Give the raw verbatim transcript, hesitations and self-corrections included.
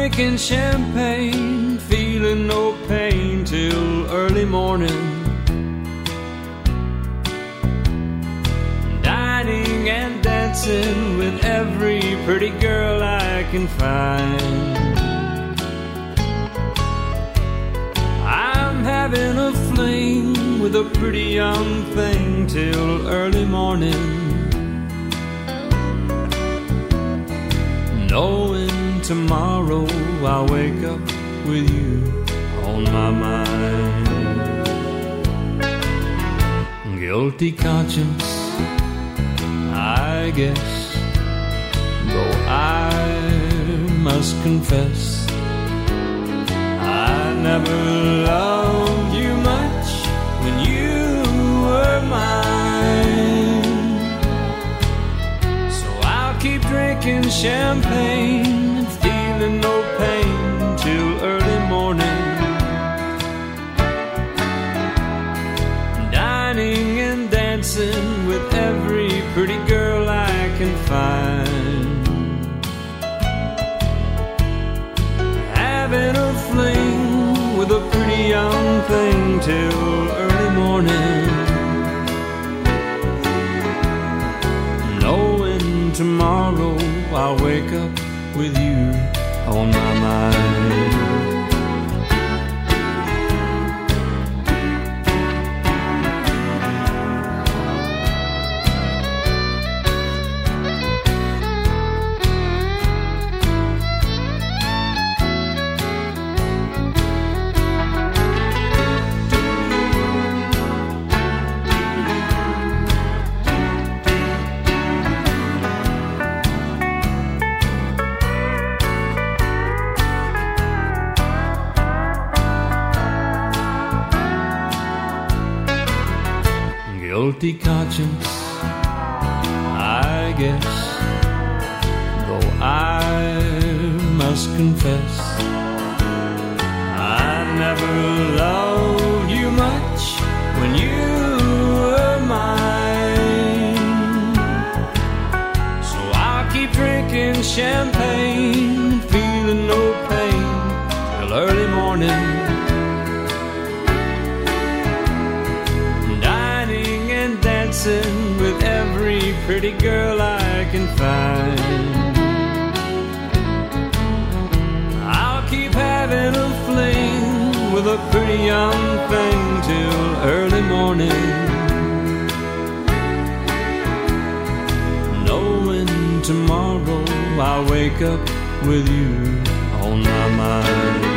drinking champagne, feeling no pain till early morning. Dining and dancing with every pretty girl I can find. I'm having a fling with a pretty young thing till early morning, knowing tomorrow I'll wake up with you on my mind. Guilty conscience, I guess, though I must confess I never loved you much when you were mine. So I'll keep drinking champagne and feeling no pain till early morning, dining and dancing with every pretty girl I can find. Having a fling with a pretty young thing till early morning, knowing tomorrow I'll wake up with you on my mind. Guilty conscience, I guess, though I must confess I never loved you much when you were mine. So I'll keep drinking champagne, feeling no pain till early morning, dancing with every pretty girl I can find. I'll keep having a fling with a pretty young thing till early morning, knowing tomorrow I'll wake up with you on my mind.